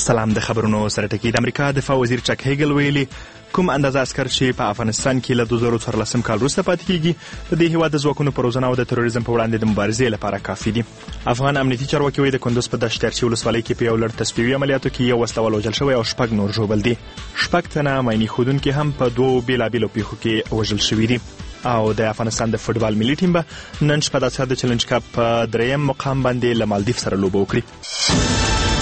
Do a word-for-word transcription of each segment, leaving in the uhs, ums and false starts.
سلام. د خبرونو سره ټکی. د امریکا دفاع وزیر چک هیګل ویلي کوم اندازه عسکر چې په افغانستان کې له دوه زره څوارلسم کال وروسته پاتې کیږي د دې هیواد د ځواکونو په روزنه او د تروریزم په وړاندې د مبارزې لپاره کافي دي. افغان امنیتي چارواکي وایي د کندوز په دشترچی ولسوالۍ کې په یو لړ تصفیوي عملیاتو کې یو وسله وژل شوی او شپږ نور ژوبل دي. شپږ تنه مایني ښودونکي هم په دوو بېلابېلو پیښو کې وژل شوي دي. او د افغانستان د فوټبال ملي ټیم به نن شپه د اسیا د چلنج کپ په دریم مقام باندې له مالدیف سره لوبه وکړي.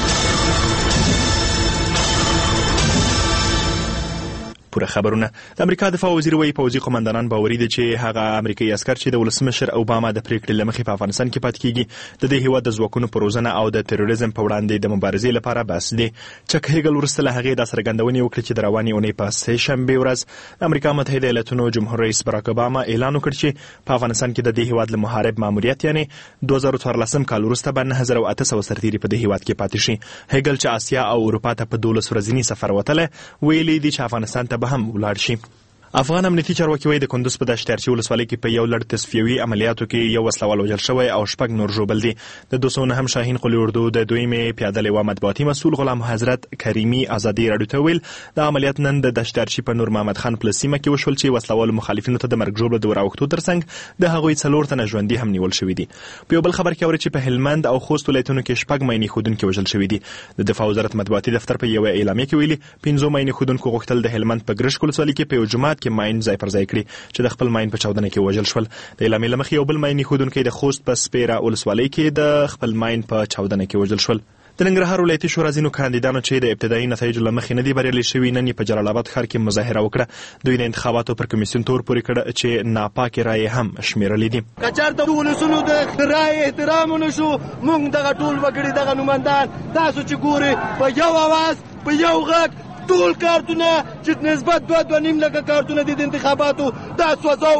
پوره خبرونه. د امریکا دفاع وزیر وایي پوځي قومندانان باوري دي چې هغه امریکایي عسکر چې د ولسمشر اوباما د پریکړې له مخې په افغانستان کې پاتې کیږي د دې هیواد د ځواکونو په روزنه او د تروریزم په وړاندې د مبارزې لپاره بس دي. چک هیګل وروسته له هغې دا څرګندونې وکړې چې د روانې اونۍ په سه شنبې ورځ د امریکا متحده ایالاتونو جمهور رئیس براک اوباما اعلان وکړ چې په افغانستان کې د دې هیواد له محارب ماموریت یعنې دوه زره څوارلسم کال وروسته به نه زره اته سوه سرتیري په دې هیواد کې پاتې شي. هیګل چې اسیا او اروپا ته په دولس ورځني سفر وتلی ویلي دي چې افغانستان ته به هم ولاړ شي. افغان امنیتي چارواکي وایي د کندوز په دشترچی ولسوالۍ کې په یو لړ تصفیوي عملیاتو کې یو وسله وال وژل شوی او شپږ نور ژوبل دي. د دوه سوه نهم شاهین قلي اردو د دویمې پیاده لواء مطبوعاتي مسؤل غلام حضرت کریمي ازادي راډیو ته ویل د عملیات نن د دشترچی په نور محمد خان پلس سیمه کې وشول چې وسله والو مخالفینو ته د مرګ ژوبله د وراوښتو ترڅنګ د هغوی څلور تنه ژوندي هم نیول شوي دي. په یو بل خبر کې اوري چې په هلمند او خوست ولایتونو کې شپږ مایني ښودونکي وژل شوي دي. د دفاع وزارت مطبوعاتي دفتر په یوه اعلامیه کې ویلي پنځو مایني ښودونکو غوښتل د هلمند په ګرشک ولسوالۍ کې په یو جومات کې ماین ځای پر ځای کړي چې د خپل ماین په چاودنه کې وژل شول. د اعلامیې له مخې یو بل مایني ښودونکی د خوست په سپیره ولسوالۍ کې د خپل ماین په چاودنه کې وژل شول. د ننګرهار ولایتي شورا ځینو کاندیدانو چې د ابتدایي نتایجو له مخې نه دي بریالي شوي نن یې په جلال آباد ښار کې مظاهره وکړه. دوی د انتخاباتو پر کمیسیون تور پورې کړ چې ناپاکې رایې هم شمیرلې دي. که چېرته د ولسونو د رایې احترام ونه شو موږ دغه ټول وګړي دغه نومندان تاسو چې ګورئ په یو اواز په یو غږ ټول کارتونه چې نسبت دوه دوه نیم لکه کارتونه دي د انتخاباتو دا سوځو.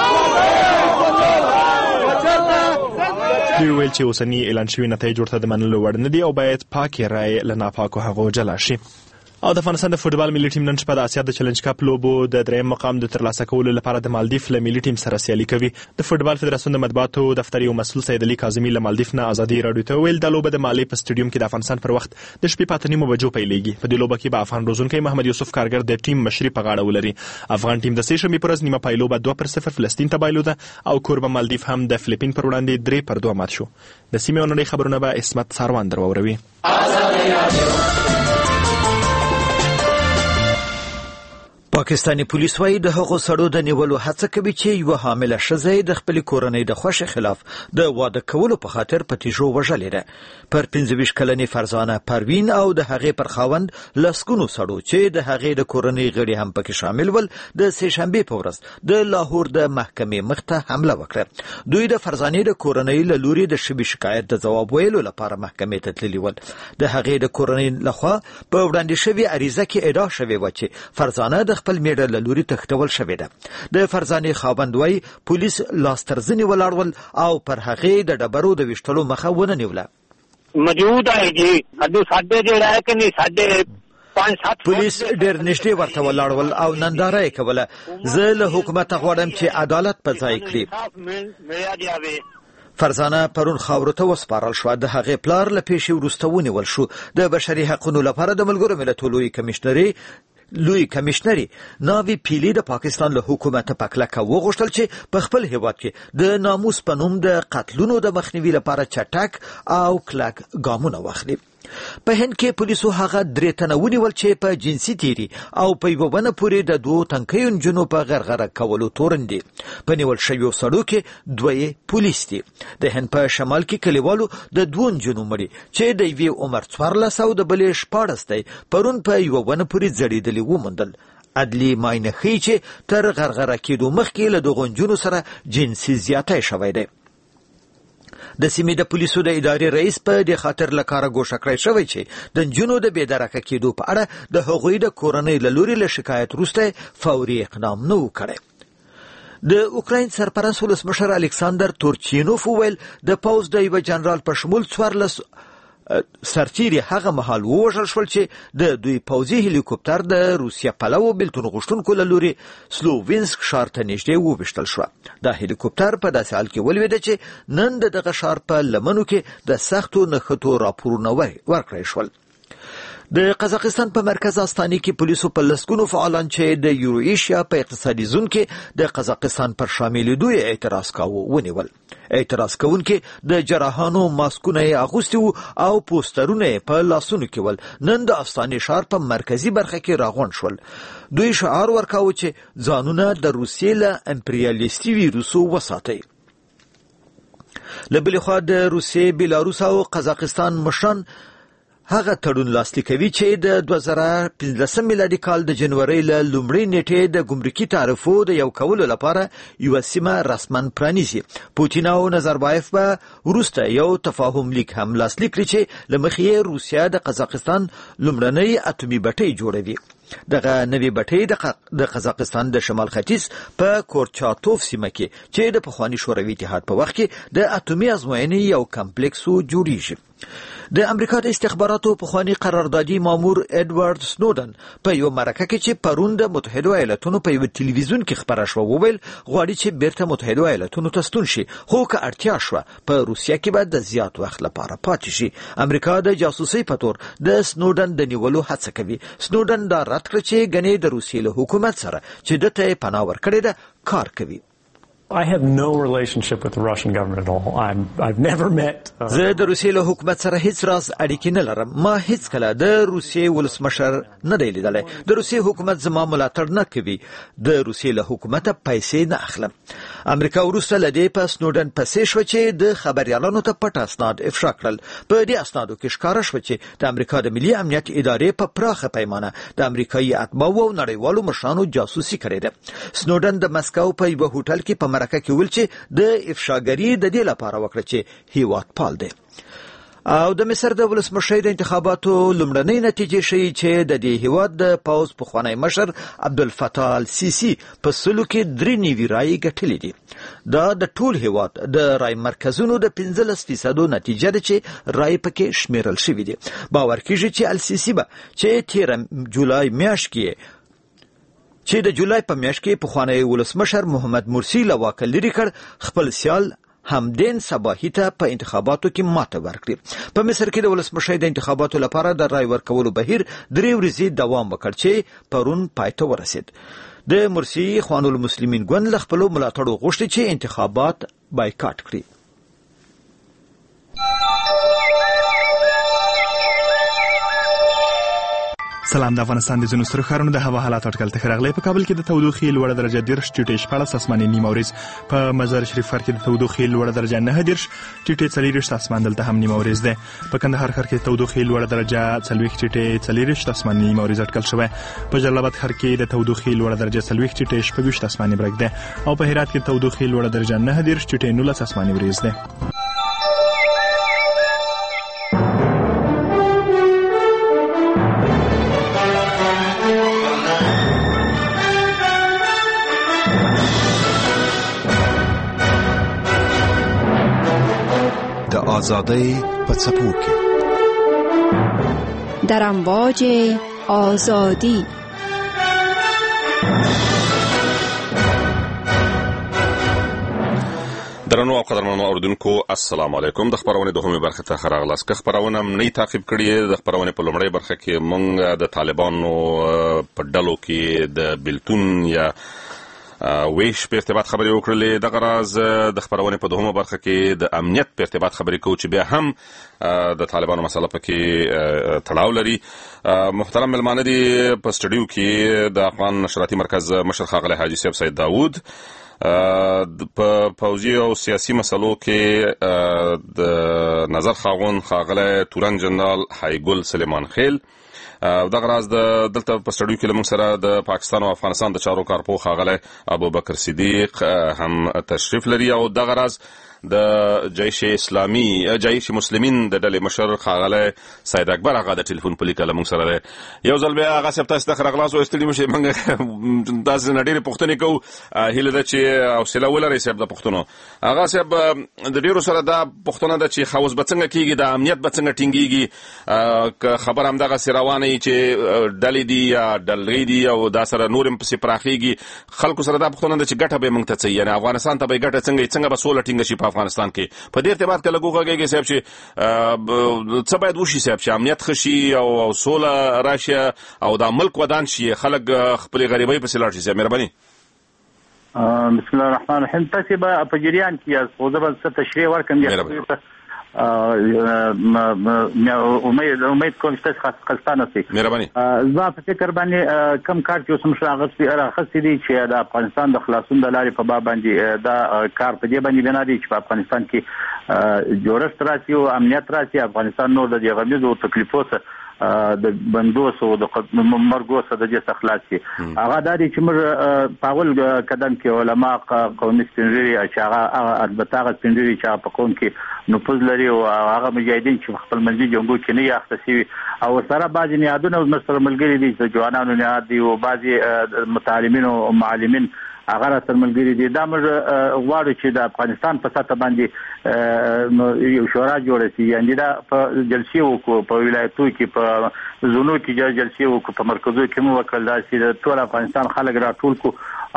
دوی ویل چې اوسني اعلان شوي نتایج ورته د منلو وړ نه دي او باید پاکې رایې له ناپاکو هغو جلا شي. او د افغانستان د فوټبال ملي ټیم نن شپه د اسیا د چلنج کپ لوبو د دریم مقام د ترلاسه کولو لپاره د مالدیف له ملي ټیم سره سیالي کوي. د فوټبال فدراسیون د مطبوعاتو دفتر یو مسؤل سید علي کاظمي له مالدیف نه ازادي راډیو ته ویل د لوبه د مالي په سټیډیوم کې د افغانستان پر وخت د شپې په اته نیمو بجو پیلېږي. په دې لوبه کې به افغان روزونکی محمد یوسف کارګر د ټیم مشري په غاړه ولري. افغان ټیم د سه شنبې پر ورځ نیمه پایلوبه دوه پر صفر فلسطین ته بایلوده او کوربه مالدیف هم د فلیپین پر وړاندې درې پر دوه مات شو. د سیمې او نړۍ خبرونه به اسمت ساروان دروروي. پاکستاني پولیس وايي د هغو سړو د نیولو هڅه کوي چې یوه حامله ښځه د خپلې کورنۍ د خوښې خلاف د واده کولو په خاطر په تیږو وژلې ده. پر پنځه ویشت کلنې فرزانه پروین او د هغې پر خاوند لسګونو سړو چې د هغې د کورنۍ غړي هم پکې شامل ول د سه شنبې په ورځ د لاهور د محکمې مخ ته حمله وکړه. دوی د فرزانې د کورنۍ له لوري د شوي شکایت د ځواب ویلو لپاره محکمې ته تللي ول. د هغې د کورنۍ لخوا په وړاندې شوې عریضه کې ادعا شوې وه چې فرزانه د خپل میړه له لوري تښتول شوې ده. د فرزانې خاوند وایي پولیس لاس تر زنې ولاړ ول او پر هغې د ډبرو د ویشتلو مخه ونه نیوله. موجود ہے جی ادو ساڈے جڑا ہے کہ نہیں ساڈے پانچ سات پولیس ډېر نږدې ورته ولاړ ول او ننداره یې کوله. زه له حکومته غواړم چې عدالت په ځای کړي. فرزانه پرون خاورو ته وسپارل شوه. د هغې پلار له پیښې وروسته ونیول شو. د بشري حقونو لپاره د ملګرو ملتونو لوی کمشنري لوی کمشنري ناوی پیلی د پاکستان له حکومت په کلکه وغوښتل چې په خپل هیواد کې د ناموس په نوم د قتلونو د مخنیوي لپاره چټک او کلک ګامونه واخلي. په هند کې پولیسو هغه درې تنه ونیول چې په جنسي تیري او په یوه ونه پورې د دوو تنکیو نجونو په غرغره کولو تورن دي. په نیول شویو سړو کې دوه یې پولیس دي. د هند په شمال کې کلیوالو د دوو نجونو مړي چې د یوې عمر څوارلس او د بلې شپاړس دی پرون په یوه ونه پورې ځړېدلي وموندل. عدلي معاینه ښیي چې تر غرغره کېدو مخکې له دغو نجونو سره جنسي زیاتی شوی دی. د سیمې د پولیسو د ادارې رئیس په دې خاطر له کاره ګوښه کړی شوی چې د نجونو د بېدرکه کېدو په اړه د هغوی د کورنۍ له لوري له شکایت وروسته فوري اقدام نه و کړی. د اوکراین سرپرست ولسمشر الکساندر تورچینوف وویل د پوځ د یوه جنرال په شمول څوارلس سرتیري هغه مهال ووژل شول چې د دوی پوځي هلیکوپټر د روسیه پلوه بیلتون غوښتونکو له لوري سلووینسک ښار ته نږدې وویشتل شوه. دا هلیکوپټر په داسې حال کې ولوېده چې نن د دغه ښار په لمنو کې د سختو نښتو راپورونه ورکړی شول. د قزاقستان په مرکز استاني کې پولیسو په لسګونو فعالان چې د یورو ایشیا په اقتصادي زون کې د قزاقستان پر شاملېدو اعتراض کاوه ونیول. اعتراض کوونکي د جراحانو ماسکونه اغوستي او پوسټرونه په لاسونو کې ول. نن د استاني ښار په مرکزي برخه کې راغونډ شول. دوی شعار ورکاوه چې ځانونه د روسیې له امپریالیستي ویروسو وساتي. له بلې خوا د روسیې، بیلاروس او قزاقستان مشران هغه تړون لاسلیک کوي چې د دوه زره پنځلسم میلادي کال د جنوري له لومړۍ نیټې د ګمرکي تعرفو د یو کولو لپاره یو سیمه رسماً پرانیزي. پوتین او نظربایف به وروسته یو تفاهم لیک هم لاسلیک کړي چې له مخې روسیا د قزاقستان لومړنۍ اټومي بټۍ جوړوي. دغه نوې بټۍ د قزاقستان د شمال ختیځ په کورچاتوف سیمه کې چې د پخواني شوروي اتحاد په وخت کې د اټومي ازموینې یو کمپلیکس جوړیږي. د امریکا د استخباراتو پخوانی قراردادي مامور ایډوارد سنودن په یو مرکه کې چې پرون د متحده ایالاتونو په یو ټلویزیون کې خبره شوه وویل غواړي چې بیرته متحده ایالاتونو ته ستون شي، خو که اړتیا شوه په روسیا کې به د زیات وخت لپاره پاتې شي. امریکا د جاسوسۍ په تور د سنودن د نیولو هڅه کوي. سنودن دا رد کړ چې ګنې د روسیې له حکومت سره چې دته پناه ورکړې ده کار کوي. I have no relationship with the Russian government at all. I'm, I've never met... Uh... زه د روسیې له حکومت سره هیڅ راز اړیکې نه لرم. ما هیڅ کله د روسیې ولسمشر نه دی لیدلی. د روسیې حکومت زما ملاتړ نه کوي. د روسیې له حکومته پیسې نه اخلم. امریکا وروسته له دې په سنودن پسې شوه چې د خبریالانو ته پټ اسناد افشا کړل. په دې اسنادو کې ښکاره شوه چې د امریکا د ملي امنیت ادارې په پراخه پیمانه د امریکایي اتباعو او نړیوالو مشرانو جاسوسي کړې ده. سنودن د مسکو په یو هوټل کې په مرکه کې ویل چې د افشاګری د دې لپاره وکړه چې هیواد پال دی. او د مصر د ولسمشر د انتخاباتو لومړنۍ نتیجې ښیي چې د دې هیواد د پوز پخوانی مشر عبدالفتاح السیسی په سلو کې درې نیوي رایې ګټلې دي. دا د ټول هیواد د رای مرکزونو د پنځلس فیصدو نتیجه ده چې رای پکې شمیرل شوي دي. باور کیږي چې السیسی به چې تیره جولای میاشت کې چې د جولای په میاشت کې پخوانی ولسمشر محمد مرسی له واکه لرې کړ خپل سیال همدین صباحي ته په انتخاباتو کې ماته ورکړي. په مصر کې د ولسمشر د انتخاباتو لپاره د رای ورکولو بهیر درې ورځې دوام وکړ چې پرون پای ته ورسید. د مرسی اخوان المسلمین ګوند له خپلو ملاتړو غوښتي چې انتخابات بایکاټ کړي. سلام. د افغانستان د ځینو سترو ښارونو د هوا حالات اټکل ته راغلي. په کابل کې د تودوخې لوړه درجه دېرش ټیټې شپاړس اسماني نیمه ورځ، په مزار شریف ښار کې د تودوخې لوړه درجه نهه دېرش ټیټې څلېرویشت اسمان دلته هم نیمه ورځ ده. په کندهار ښار کې د تودوخې لوړه درجه څلوېښت ټیټې څلېرویشت اسماني نیمه ورځ اټکل شوی. په جلال آباد ښار کې د تودوخې لوړه درجه څلوېښت ټیټې شپږویشت اسماني برګ ده او په هرات کې د تودوخې لوړه درجه نهه دېرش ټیټې نولس اسماني ورځ ده. آزادی په څپو کې در امواج آزادی. درنو او قدرمنو اوریدونکو السلام علیکم. د خبرونې دوهمه برخه ته راغلاست. که خبرونه نه تعقیب کړی د خبرونې په لومړۍ برخه کې مونږ د طالبانو په ډلو کې د بلتون یا ویش په ارتباط خبرې وکړلې. دغه راز د خبرونې په دوهمه برخه کې د امنیت په ارتباط خبرې کوو چې بیا هم د طالبانو مسله پکې تړاو لري. محترم ملمانه دي په سټډیو کې د افغان نشراتي مرکز مشر ښاغلی حاجي صاحب سید داود، په پوځي او سیاسي مسلو کې د نظر خاوند ښاغلی تورن جنرال حیګل سلیمان خیل، دغه راز د دلته په سټډیو کې لمونږ سره د پاکستان او افغانستان د چارو کارپوه ښاغلی ابوبکر صدیق هم تشریف لري او دغه راز د جیش اسلامي جیش مسلمین د ډلې مشر ښاغلی سید اکبر هغه د ټلیفون په لیکه لمونږ سره دی. یو ځل بیا هغه صاحب تاسو ته ښه راغلاست وایستلي مو شي. موږ تاسو نه ډېرې پوښتنې کوو، هیله ده چې حوصله ولرئ صاحب د پوښتنو. هغه صاحب د ډېرو سره دا پوښتنه ده چې حوض به څنګه کېږي، د امنیت به څنګه ټینګېږي، که خبر همدغسې روانه یعنی چې ډلې دي یا ډلې دي او دا سره نور هم پسې پراخیږي خلکو سره دا پوښتنه ده چې ګټه به موږ ته څه یعنی افغانستان ته به ګټه څنګه څنګه به سوله ټینګه شي په افغانستان کې په دې ارتباط کې لږ وغږیږي صاحب چې څه باید وشي صاحب چې امنیت ښه شي او سوله راشي او دا ملک ودان شي خلک خپلې غریبۍ پسې لاړ شي صاحب مهرباني. بسم الله الرحمن الرحیم. تاسو به په جریان کې یاست خو زه به څه تشریح ورکړم امید امید کوم چې تاسو خاصه سي مهرباني. زما په فکر باندې کم کار چې اوس مشر راغستې دي چې د افغانستان د خلاصون د لارې په باب باندې دا کار په دې باندې بنا دي چې په افغانستان کې جوړښت راشي او امنیت راشي. افغانستان نور د دې غمیزو تکلیفو څخه د بندوس او د مرګوس د دې تخلاص شي. هغه د دې چې موږ پاول قدم کې علما قومي سپینږیري چې هغه البته هغه سپینږیري چې په قوم کې نفوذ لري او هغه مجاهدین چې خپل منځي جنگو کې نه یاخته شي او سره بعضی نیادونه مستر ملګری دي چې جوانانو نیاد دي او بعضی متعلمین او معلمین هغه سره ملګری دي. دا موږ غواړو چې د افغانستان په سطح باندې یو شورا جوړه شي یعنی دا په جلسې وکړو په ولایتو کې په زونو کې جلسې وکړو په مرکزو کې مو وکړل دا چې ټول افغانستان خلک راټول کو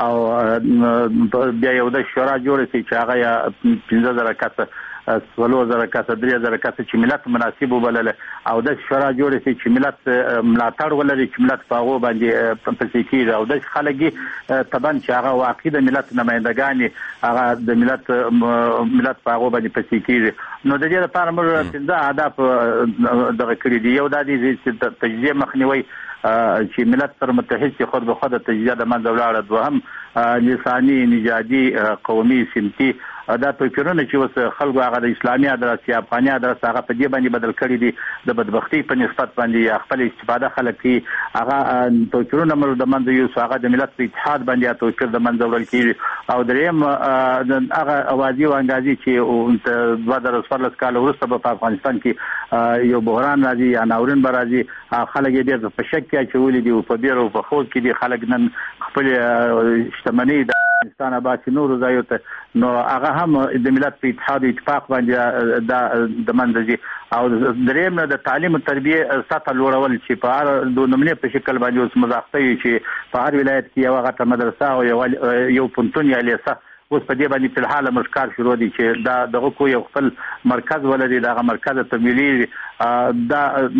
او بیا یو د شورا جوړه شي چې هغه یا پنځه زره کسه څلور زره کسه درې زره کسه چې ملت مناسب وبلل او د شورا جوړه شي چې ملت ملاتړ ولري چې ملت په هغه باندې پسې کېږي او د خلګي تبان چې هغه واقعي د ملت نمائندګان هغه د ملت ملت په هغه باندې پسې کېږي. نو د دې لپاره موږ پنځه اهداف دغه کړی دي. یو د دې چې تجزیه مخنیوي چې ملت سره متحد شي خود به خود تجزیه د منځ ولاړه. دوهم لساني نژادي قومي سمتي دا توپیرونه چې اوس خلکو هغه د اسلامي ادرس یا افغاني ادرس هغه په دې باندې بدل کړي دي د بدبختی په نسبت باندې خپل استفاده خلک کی هغه توپیرونه موږ د منځ یو هغه د ملت په اتحاد باندې توپیر د منځ وړل کیږي. او دریم هغه اوازي او انګازي چې دوه زره څوارلس کال وروسته په افغانستان کې یو بحران راځي یا ناورین به راځي خلک دې په شک کې اچولي دي او په بیر او په خوځ کې دي خلک نن خپل شتمنۍ د افغانستان آباد نور ځایو ته نو هغه هم د ملت په اتحاد اتفاق باندې د منځي. او دریم د تعلیم او تربیه سطح لوړول چې په هر د نمونه په شکل باندې اوس مضافته وي چې په هر ولایت کې یو غټه مدرسه او یو پونتون یا لیسه اوس په دې باندې په حال مشکار شروع دي چې دا دغه کو یو خپل مرکز ولري دغه مرکز تمویلي دا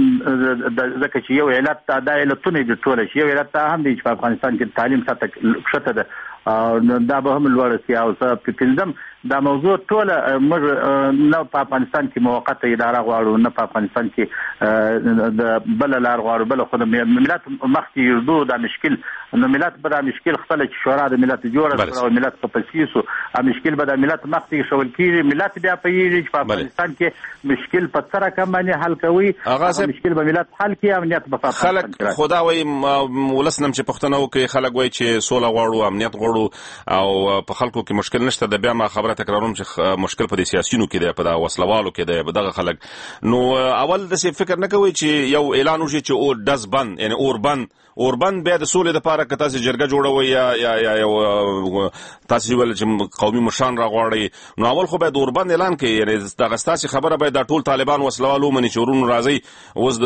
ځکه چې یو علت دا علتونه دي ټول شي یو علت هم دي چې په افغانستان کې تعلیم سطح کښته ده دا به هم لوړ سي. او په پنځم دا موضوع ټول موږ نه په افغانستان کې موقته اداره غواړو نه په افغانستان کې د بل لار غواړو بل خو د ملت مخکې یردو دا مشکل نو ملت به دا مشکل خپل چې شورا د ملت جوړه او ملت په پسیسو ا مشکل به د ملت مخکې شول کیږي ملت بیا په یی په افغانستان کې مشکل په تر کم باندې حل کوي مشکل به ملت حل کوي امنیت په خلک خدا وای ولسنم چې پښتنو کې خلک وای چې سوله غواړو امنیت غواړو او په خلکو کې مشکل نشته د بیا ما خبره تکراروم چې مشکل په سیاسيونو کې دی په دا وسلوالو کې دی دغه خلک نو اول د څه فکر نه کوي چې یو اعلان وشي چې اور دز بند یعنی اور بند اور بند بیا د سولې لپاره که تاسو جرګه جوړوي یا یا یا تاسو ول چې قومي مشان راغواړي نو اول خو به د اور بند اعلان کوي یعنی دغه ستاسو خبره به د ټول طالبان وسلوالو منی چورونو راځي اوس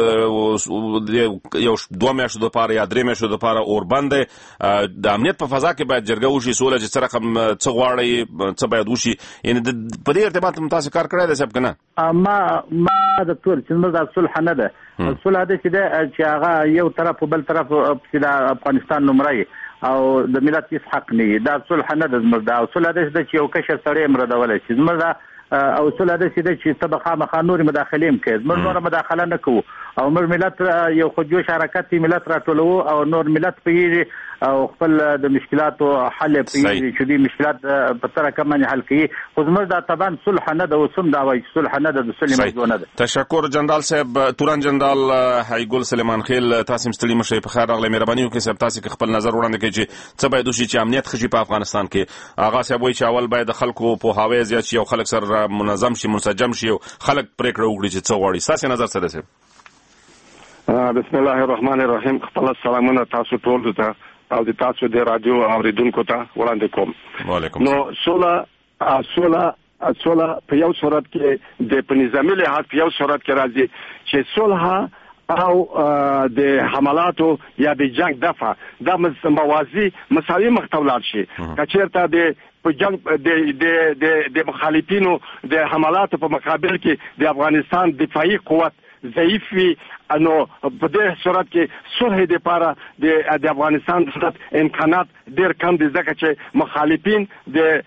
د یو دوه میاشتو لپاره یا درې میاشتو لپاره اور بند د امنیت په فضا کې باید جرګه وشي سولې چې سره کوم څه غواړي څه باید وشي یعنی په دې ارتباط تاسو کار کړی دی صاحب کنه ما ما د ټول چې موږ د صلح نه ده صلح د چې هغه یو طرف بل طرف چې د افغانستان نمرای او د ملت هیڅ حق نه دا صلح نه ده زموږ دا صلح د چې یو کشر سره امردول چې زموږ او صلح د چې طبقه مخانور مداخلیم کوي زموږ نور مداخله نه کوو او موږ ملت یو خودجوش حرکت ملت راټولو او نور ملت پیږي او خپل د مشکلاتو حل پیږي چې دې مشکلات په تر کوم باندې حل کوي خو زموږ د طبعا صلح نه ده وسم دا وایي صلح نه ده د صلح موضوع نه ده. تشکر جنرال صاحب توران جنرال هایګل سلیمان خیل تاسو مستلی مشه په خیر راغلی مهرباني وکړئ صاحب تاسو خپل نظر وړاندې کړئ چې څه باید وشي چې امنیت خشي په افغانستان کې آغا صاحب وایي چې اول باید خلکو په هاوی زیات شي او خلک سره منظم شي منسجم شي او خلک پریکړه وکړي چې څه غواړي تاسو نظر څه ده صاحب؟ بسم الله الرحمن الرحیم خپل سلامونه تاسو ټول ته او د تاسو د رادیو اوریدونکو ته وړاندې کوم. وعلیکم. نو سوله سوله سوله په یو صورت کې د په نظامی لحاظ په یو صورت کې راځي چې صلح او د حملاتو یا د جنگ دفع د موازی مساوي مختولات شي کچیرته د په جنگ د د د مخالفینو د حملاتو په مقابل کې د افغانستان دفاعي قوت ضعیف وي انو په دې صورت کې صلح لپاره د د افغانستان د امکانات ډېر کم دي ځکه چې مخالفین د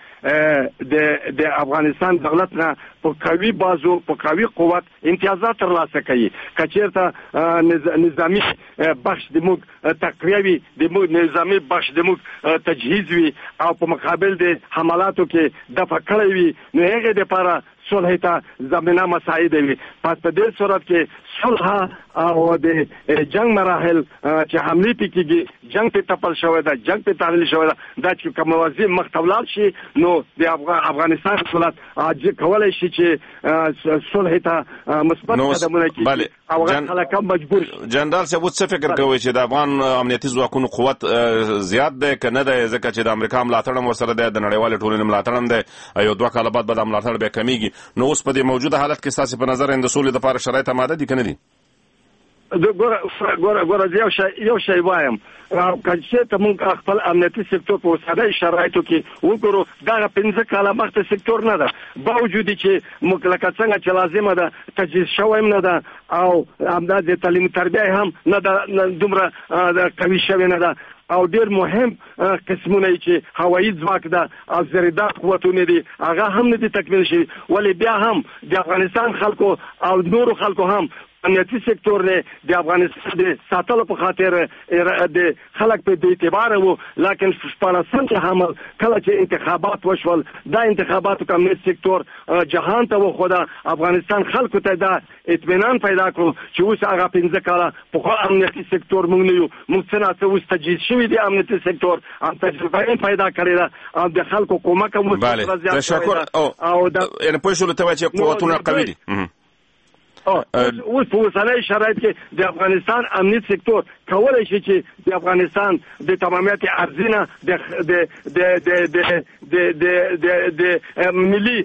د د افغانستان دولت نه په قوي بازو په قوي قوت امتیازات ترلاسه کوي کچیرته نظامی بخش د موږ تقویوي د موږ نظامی بخش د موږ تجهیز وي او په مقابل د حملاتو کې دفع کړی وي نو هغه لپاره صلح ته زمينه مساعد وي پس په دې صورت کې صلح او د جنگ مراحل چې حمله پکېږي جنگ په تپل شوی دا جنگ په تحلیل شوی دا چې کوم موازی مختولات شي نو د افغانستان دولت اجازه کولای شي چې صلح ته مثبت قدمونه کوي او خلک مجبور جنرال صاحب څه فکر کوي چې د افغان امنیتي ځواکونو قوت زیات دی کنه دی ځکه چې د امریکا ملاتړ ورسره دی د نړیوال ټولنې ملاتړ دی یو دوه کاله بعد به د ملاتړ به کمیږي نو اوس په دې موجوده حالت کې تاسو په نظر اند سولې لپاره شرایط آماده دي کنه دي ګوره ګوره ګوره یو شی یو شی وایم کله ته موږ خپل امنیتي سکتور په وساده شرایطو کې وګورو دا پنځه کاله مخته سکتور نه ده باوجود چې موږ لکه څنګه چې لازمه ده تجهیز شوی نه ده او امداد د تعلیم تربیه هم نه ده دومره قوي شوی نه ده او ډیر مهم قسمونه چې هوایي ځواک ده او زریدات قوتونه دي هغه هم نه دي تکمیل شوي ولی بیا هم د افغانستان خلکو او نورو خلکو هم امنیتي سکتور نه د افغانستان د ساتلو په خاطر د خلک په دې اعتبار وو لکه فلسطین ته هم کله چې انتخابات وشول دا انتخاباتو کوم سکتور جهان ته وو خدا افغانستان خلکو ته دا اطمینان پیدا کړو چې اوس هغه پنځه کاله په خو امنیتي سکتور موږ نه یو موږ څنګه اوس تجهیز شوی دی امنیتي سکتور هم تجربه پیدا کړی دا او د خلکو کومک هم تشکر او د ان په شول ته چې قوتونه قوي دي اوس په وسایل شرایط کې د افغانستان امنیت سکتور کولای شي چې د افغانستان د تمامیت ارزینه د د د د د د د ملي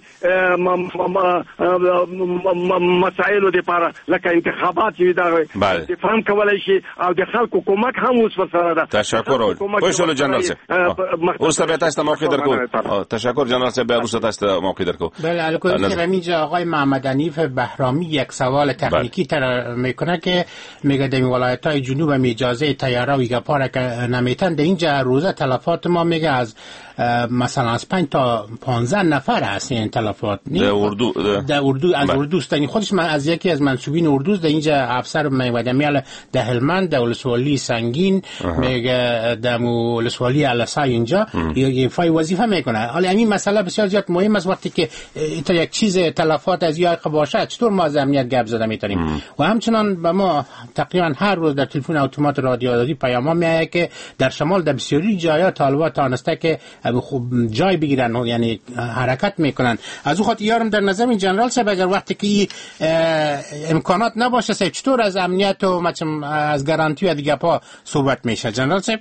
مسایلو لپاره لکه انتخابات چې دا دفاع کولای شي او د خلکو کومک هم اوس ورسره ده تشکر او شول جنرال صاحب اوس ته تاسو ته موقع درکو تشکر جنرال صاحب اوس تاسو ته موقع درکو بله الکل اینجا آقای محمد حنیف بهرامی یک سوال تکنیکی تر میکنه که میگه در ولایت‌های جنوب هم اجازه طیاره و گپا که نمیتن در اینجا روزه تلفات ما میگه از مثلا از پنج تا پانزده نفر هست این تلفات در اردو در اردو از اردو است خودش من از یکی از منسوبین اردو در اینجا افسر میودمیال در هلمند در ولسوالی سنگین میگه در ولسوالی علسای اینجا ایفای وظیفه میکنه حالا این مسئله بسیار زیاد مهم است وقتی که تا یک چیز تلفات از یا باشه چطور ما از امنیت گپ زده میتونیم و همچنان به ما تقریبا هر روز در تلفن اتومات رادیو آزادی پیام میاد که در شمال در بسیاری جاها طالبان تانسته که خوب جای بگیرن یعنی حرکت میکنن از اون خاطر یارم در نظر این جنرال صاحب اگر وقتی که امکانات نباشه چطور از امنیت و مثلا از گارانتی و دیگه پا صحبت میشه جنرال صاحب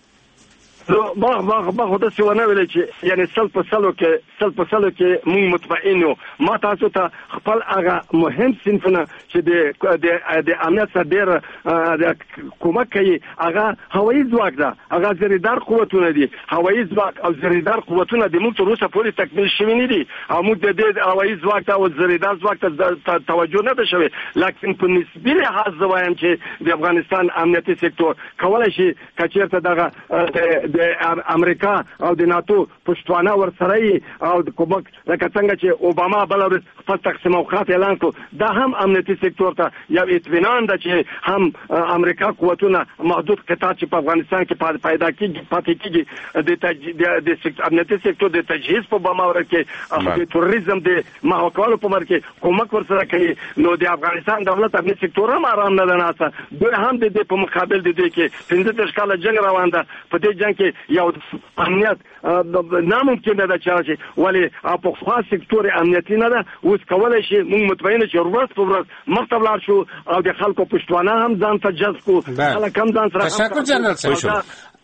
ما ما ما خو تاسو ونه ویل چې یعنی سل په سلو کې سل په سلو کې موږ مطمئن یو ما تاسو ته خپل هغه مهم صنفونه چې د د د امنیت سره ډېر کومک کوي هغه هوایي ځواک ده هغه زریدار قوتونه دي هوایي ځواک او زریدار قوتونه د موږ تر اوسه پورې تکمیل شوي نه دي او موږ د دې هوایي ځواک ته او زریدار ځواک ته توجه نه ده شوې لکه په نسبي لحاظ وایم چې د افغانستان امنیتي سکتور کولای شي کچېرته دغه د امریکا او د ناتو پښتوانه ورسره او د کومک لکه څنګه چې اوباما بل ورځ خپل تقسیم اوقات اعلان کړ دا هم امنیتي سکتور ته یو اطمینان ده چې هم امریکا قوتونه محدود قطاع چې په افغانستان کې پیدا کیږي پاتې کیږي د د امنیتي سکتور د تجهیز په بماور کې او د تروریزم د ماحول په مر کې کومک ورسره کوي نو د افغانستان دولت امنیتي سکتور هم آرام نه لناسه دوی هم د دې په مقابل د دې کې پنځه کاله جنگ روان ده په دې جنگ کې یو امنیت ناممکن ده چې ولی په خاص سکتور امنیتي نه ده اوس کولای شي موږ مطمئن چې ورځ په ورځ مکتب لاړ شو او د خلکو پښتوانه هم ځان ته جذب کو خلک هم ځان سره تشکر جنرال صاحب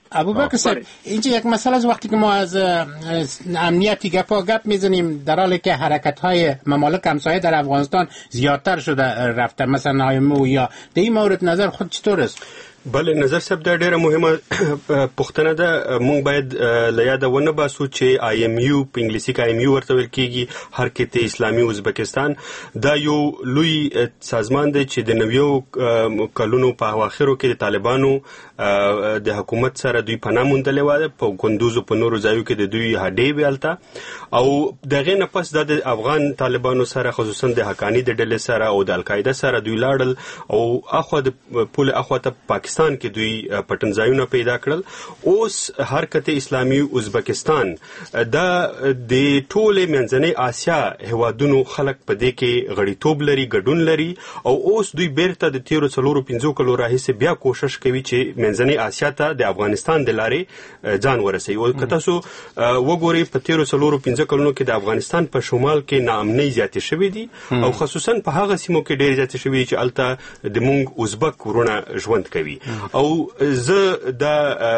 ابوبکر صاحب اینجا یک مسئله از وقتی که ما از امنیتی گپا گپ میزنیم در حالی که حرکت های ممالک همسایه در افغانستان زیادتر شده رفته، مثلا آیمو، یا در این مورد نظر خود چطور است؟ بله، نظر صاحب دا ډیره مهمه پوښتنه ده. مونږ باید له یاده ونه باسو چې آی ایم یو په انګلیسي کې آی ایم یو ورته ویل کیږي، حرکت اسلامي ازبکستان. دا یو لوی سازمان دی چې د نویو کلونو په اواخرو کې د طالبانو د حکومت سره دوی پناه موندلې وه په کندوز په نورو ځایو کې د دوی هډې بیالته، او دغه نه پس د افغان طالبانو سره خصوصا د حقانی د ډلې سره او د القاعده سره دوی لاړل او اخو د پول اخو ته پاکستان کې دوی پټنځایونه پیدا کړل. اوس حرکت اسلامي ازبکستان دا د ټوله منځنۍ آسیا هوادونو خلک په دې کې غړیتوب لري، ګډون لري، او اوس دوی بیرته د تیرو څلورو پنځو کلو راهیسې بیا کوشش کوي چې منځنۍ آسیا ته د افغانستان د لارې ځان ورسوي. او که تاسو وګورئ په تیرو څلورو پنځه کلونو کې د افغانستان په شمال کې ناامنۍ زیاتې شوې دي او خصوصا په هغه سیمو کې ډېر زیاتې شوې چې الته د مونږ ازبک ورونه ژوند کوي. او زه دا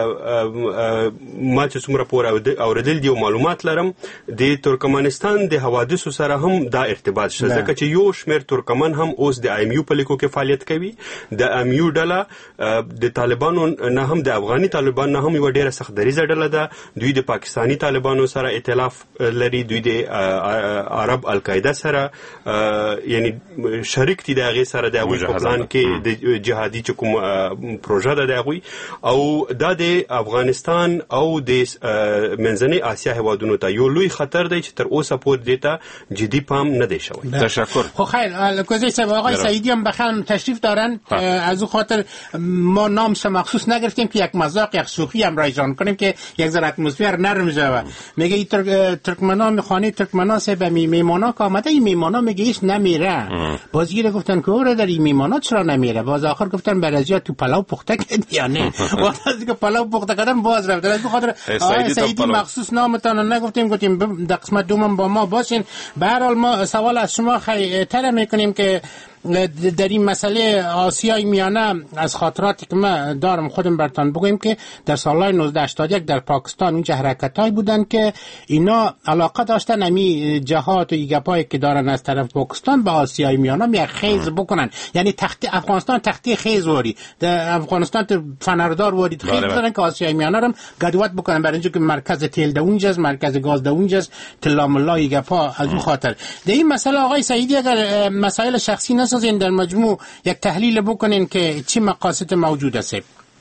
ما چې څومره پوره اوریدل دي او معلومات لرم، د ترکمنستان د حوادثو سره هم دا ارتباط شته، ځکه چې یو شمېر ترکمن هم اوس د آی ایم یو په لیکو کې فعالیت کوي. د آی ایم یو ډله د طالبانو نه هم د افغاني طالبان نه هم یو ډیره سخت دریزه ډله ده. دوی د پاکستانی طالبانو سره ائتلاف لري، دوی د عرب القاعده سره یعنی شریک دي، دغه سره د هغوی په پلان کې د جهادي چې کوم پروژه ده دغوی، او دا د افغانستان او د منځنۍ آسیا هیوادونو ته یو لوی خطر دی چې تر اوسه پورې دیتا جدی پام نه دی شوی. تشکر. خب خیر، الکوزی صاحب، آقای سعیدی هم بخیر تشریف دارن. از اون خاطر ما نامش مخصوص نگرفتیم که یک مذاق یک شوخی هم رایجان کنیم که یک ذره اتمسفر نرم شود. میگه این ترکمنان خانه ترکمنان صاحب می میمانا که آمده، این میمانا میگه ایش نمیره. بازگیر گفتن که اوره در این میمانا چرا نمیره؟ باز آخر گفتن برازیا تو پلاو پخته کردی یا نه؟ وقت از که پلاو پخته کردن باز رفت. از اون خاطر آقای سعیدی مخصوص نامتان نگفتیم، گفتیم در قسمت دوم با ما باشین. به هر حال ما سوال از شما خیلی میکنیم که در این مسئله آسیای میانه از خاطراتی که من دارم خودم براتون بگویم که در سالهای نوزده هشتاد و یک در پاکستان اونجا حرکتایی بودن که اینا علاقه داشتن امی جهات و ایگپایی که دارن از طرف پاکستان به آسیای میانه یک خیز بکنن، یعنی تختی افغانستان تختی خیز واری در افغانستان فنردار واری خیز دارن که آسیای میانه رو گدوت بکنن، برای اینجا که مرکز تیل ده اونجاست، مرکز گاز ده اونجاست، تلاملا ایگپا. از اون خاطر در این مسئله آقای سعیدی اگر مسائل شخصی نسازین در مجموع یک تحلیل بکنین که چی مقاصد موجود است.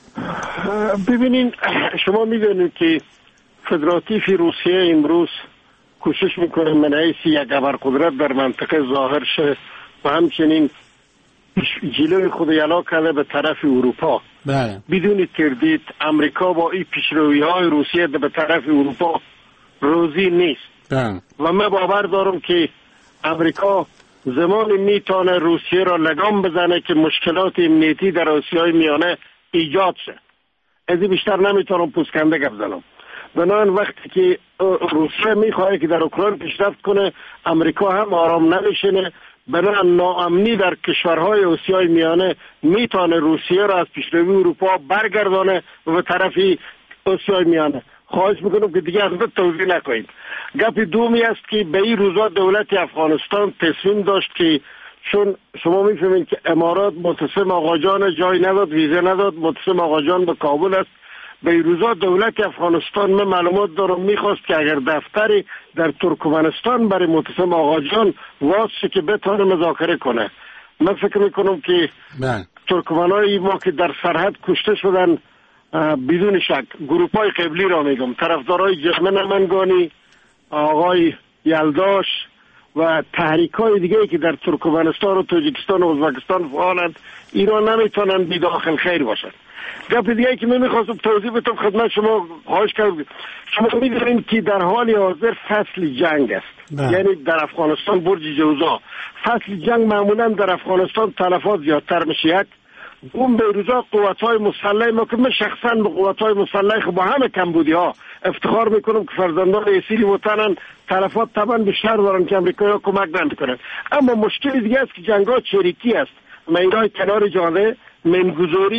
ببینین، شما میدونید که فدراتیف روسیه امروز کوشش میکنه من حیث یک ابرقدرت در منطقه ظاهر شه و همچنین جلوی خود یلا کرده به طرف اروپا. بله. بدون تردید امریکا با این پیشروی های روسیه به طرف اروپا روزی نیست. بله. و من باور دارم که امریکا زمان میتونه روسیه را لگام بزنه که مشکلات امنیتی در آسیای میانه ایجاد شه. از بیشتر نمیتونم پوسکنده گپ بزنم. بنابراین وقتی که روسیه میخواه که در اوکراین پیشرفت کنه، امریکا هم آرام نمیشینه. بنابراین ناامنی در کشورهای آسیای میانه میتونه روسیه را از پیشروی اروپا برگردانه و به طرف آسیای میانه. خواهش میکنم که دیگه از خود توضیح نکنید. گپ دومی است که به این روزا دولت افغانستان تصمیم داشت که چون شما میفهمید که امارات متصم آقا جان جای نداد، ویزه نداد، متصم آقا جان به کابل است. به این روزا دولت افغانستان من معلومات دارم میخواست که اگر دفتری در ترکمنستان برای متصم آقا جان واسه که بتونه مذاکره کنه. من فکر میکنم که ترکمنای ما که در سرحد کشته شدن بدون شک، گروپ های قبلی را میگم، طرفدارای جرمن امنگانی، آقای یلداش و تحریک های دیگه که در ترکمنستان و تاجیکستان و ازبکستان فعالند، ایران نمیتونن بی داخل خیر باشند. گپ دیگه که من میخواستم توضیح بدم خدمت شما، خواهش کردم. شما میدونید که در حال حاضر فصل جنگ است. ده. یعنی در افغانستان برج جوزا فصل جنگ معمولا در افغانستان تلفات زیادتر میشه. اون به روزا قوت‌های مسلح ما که من شخصا به قوت‌های مسلح با همه کمبودی ها افتخار میکنم که فرزندان اصیل وطنن، تلفات طبعا بیشتر دارن که امریکایی ها کمک نمیکنن. اما مشکل دیگه است که جنگ‌ها چریکی است، میدان کنار جاده، منگذاری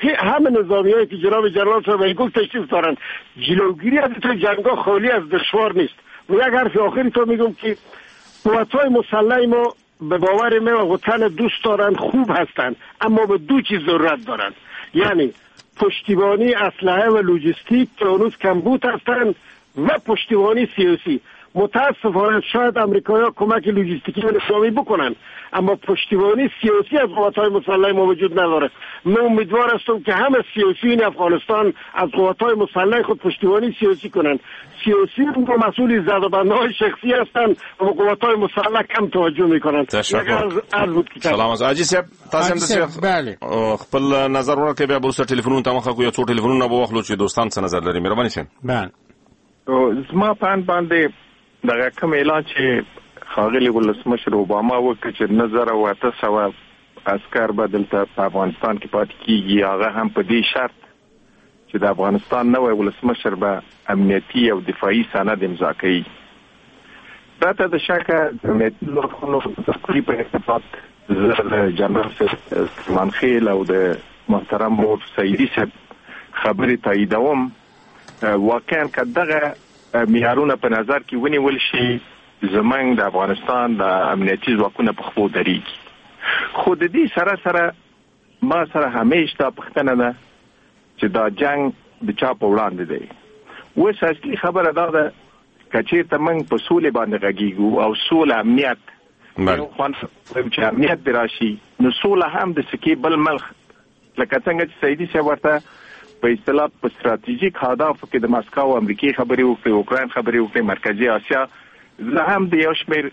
همه نظامیایی که جناب جنرال صاحب گفت تشریف دارن. جلوگیری از تو جنگا خالی از دشوار نیست. و یک حرف آخری تو میگم که قوت‌های مسلح ما به باور من وطن دوست دارن، خوب هستن، اما به دو چیز ضرورت دارن، یعنی پشتیبانی اسلحه و لوجستیک که هنوز کمبود هستن و پشتیبانی سیاسی. متاسفانه شاید امریکایی‌ها کمک لوجستیکی و نظامی بکنن، اما پشتیبانی سیاسی از قوت‌های مسلح ما وجود نداره. من امیدوار هستم که همه سیاسیون افغانستان از قوت‌های مسلح خود پشتیبانی سیاسی کنن. سیاسی رو مسئول زده‌بندی‌های شخصی هستن و قوت‌های مسلح کم توجه میکنن. سلام از عاجز صاحب تاسو هم د بله خپل نظر ورکړئ بیا به وروسته ټلیفونونو ته مخه کو یا څو ټلیفونونه به واخلو چې دوستان څه نظر لري. مهرباني شئ. بله زما په اند باندې دغه کوم اعلان چې ښاغلي ولسمشر اوباما وکړ چې نه زره او اته سوه عسکر به دلته په افغانستان کې پاتې کیږي، هغه هم په دې شرط چې د افغانستان نوی ولسمشر به امنیتي او دفاعي سند امضا کوي. دا ته د شکه د امنیتي لارښوونو تفصیلي په ارتباط زه د جنرال سلیمان خېل او د محترم مور سعیدي صاحب خبرې تاییدوم. واقعا که دغه معیارونه په نظر کې ونیول شي زمونږ د افغانستان د امنیتي ځواکونه په خپو درېږي. خو د دې سره سره ما سره همیش دا پوښتنه ده چې دا جنگ د چا په وړاندې دی. اوس اصلي خبره دا ده که چېرته موږ په سولې باندې غږیږو او سوله امنیت یو خوند چې امنیت دې راشي، نو سوله هم د سکې بل ملخ لکه څنګه چې سعیدي صاحب ورته په اصطلاح په ستراتیژیک اهدافو کې د مسکو او امریکای خبرې وکړې، اوکراین خبرې وکړې، مرکزي اسیا، زه هم د یو شمېر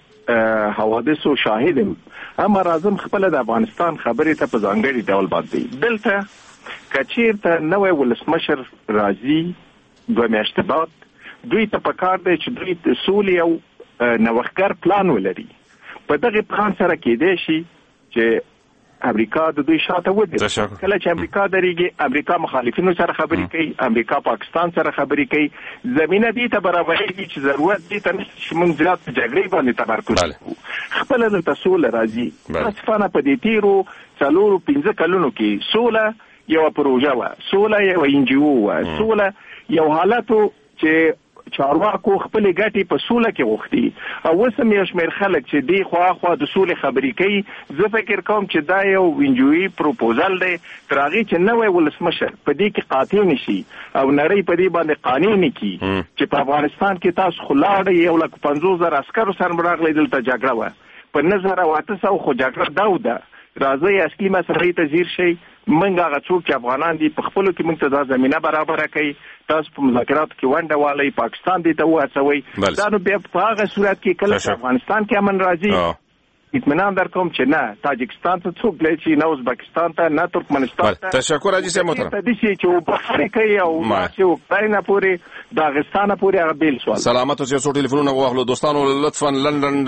حوادثو شاهدم. اما راځم خپله د افغانستان خبرې ته په ځانګړي ډول باندې دلته که چېرته نوی ولسمشر راځي دوه میاشتې بعد، دوی ته پکار دی چې دوی د سولې یو نوښتګر پلان ولري. په دغه پلان سره کېدای شي چې امریکا د دوی شاته ودرېږي. کله چې امریکا درېږي، امریکا مخالفینو سره خبرې کوي، امریکا پاکستان سره خبرې کوي، زمینه دې ته برابرېږي چې ضرورت دې ته نشته چې موږ زیات په جګړې باندې تمرکز وکړو. خپله دلته سوله راځي. متاسفانه په دې تېرو څلورو پنځه کلونو کې سوله یوه پروژه وه، سوله یوه ان جي او وه، سوله یو حالت و چې چارواکو خپلې ګټې په سوله کې غوښتي. او اوس هم یو شمېر خلک چې دې خوا خوا د سولې خبرې کوي، زه فکر کوم چې دا یو وینجوي پروپوزل دی تر هغې چې نوی ولسمشر په دې کې قاطع نشي او نړۍ په دې باندې قانع نه کړي چې په افغانستان کې تاسو خو لاړئ یو لک پنځوس زره عسکرو سره راغلی، دلته جګړه وه، په نه زره او اته سوه خو جګړه دا وده. راځئ اصلي مسلې ته ځیر شئ. موږ هغه څوک چې افغانان دي په خپلو کې موږ ته دا زمینه برابره کوي، تاسو په مذاکراتو کې ونډه والئ، پاکستان دې ته وهڅوئ. دا نو بیا په هغه صورت کې کله چې افغانستان کې امن راځي اطمینان در کوم چې نه تاجکستان ته څوک دی چې نه ازبکستان ته نه ترکمنستان ته. تشکر حاجي صاحب محترم. ته دې چې وبخښنې کوي او چې اوکراین پورې داغستان پورې هغه بیل سوال. سلامت اوسئ. څو ټلیفونونه واخلو دوستانو، لطفا لنډ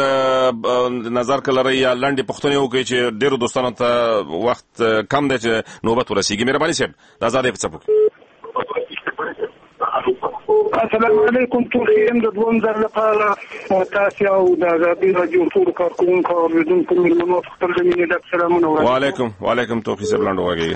نظر کلرئ یا لنډې پوښتنې وکړئ چې ډېرو دوستانو ته وخت کم دی چې نوبت ورسیږي. مهرباني صاحب د ازادۍ په څپو کې. السلام علیکم. ټول خیم د دوم ځل لپاره تاسو او د ازادۍ راډیو ټول کارکونکو او اوریدونکو مېلمنو خپل د مینې ډک سلامونه وایم. وعلیکم وعلیکم توفیق صاحب لاندې وغږیږي.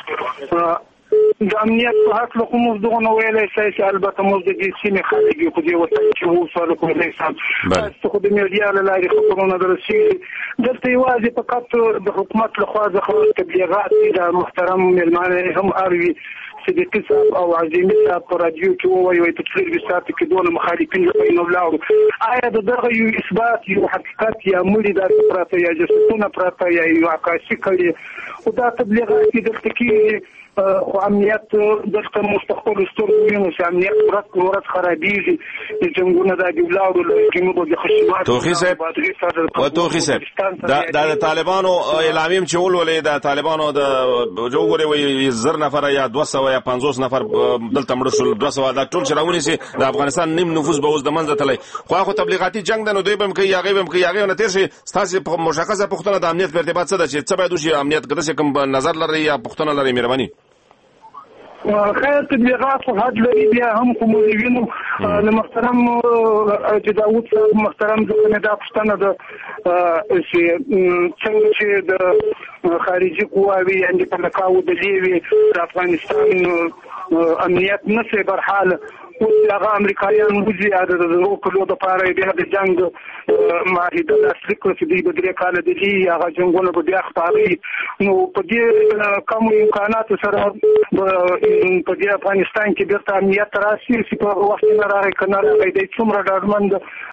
د امنیت په هکله خو موږ دغه ویلی شئ چې البته موږ د دې سیمې خلک یو په دې وطن کې اوسو کولی شم تاسو خو د میډیا له لارې خبرونه دررسېږي. دلته یوازې فقط د حکومت لخوا څخه تبلیغات دي. د محترم مېلمانه هم اروي صدیقي صاحب او عظیمي صاحب په راډیو کې ووایي وایي په څلور ساعته کې دونه مخالفین له بینه ولاړو. آیا د دغه یو اثبات یو حقیقت یا مړي داسې پراته یا جسدونه پراته یا یو عکاسي کړي خو دا تبلیغات چې دلته کېږي خو امنیت دلته مستقبل سترګو وینو چې امنیت ورځ په ورځ خرابېږي. د جنګونه دا دي ولاړو له جنوب د خشمات توخي صاحب و توخي صاحب دا د طالبانو اعلامیم چې ولولې د طالبانو د جوړې وي زر نفر یا دوه سوه یا پنځوس نفر دلته مړ شول، دوه سوه دا ټول چې راونیسي د افغانستان نیم نفوذ به اوس د منځه تللی. خو هغه تبلیغاتي جنګ دی نو دوی به هم کوي هغې به هم کوي هغې نه تېر شي. ستاسې مشخصه پوښتنه د امنیت په ارتباط څه ده چې څه باید وشي؟ امنیت که داسې کوم نظر لرئ یا پوښتنه لرئ؟ مهرباني. خیر تبلیغات خو حد لري بیا هم کوم وینو د محترم چې داوود صاحب محترم ځکه دا پښتنه د چې څنګه چې د خارجي قواوی یعنی په لکاو د لیوي د افغانستان امنیت نشي برحال او هغه امریکایان وځي د روکلو د پاره بیا د جنگ معاهده لاسلیک کړي چې د درې کال د دې هغه جنگونه به بیا خپاري نو په دې کوم امکانات سره په دې افغانستان کې بیرته امنیت راشي چې په وخت نه راغی کنه راغی د څومره ډاډمند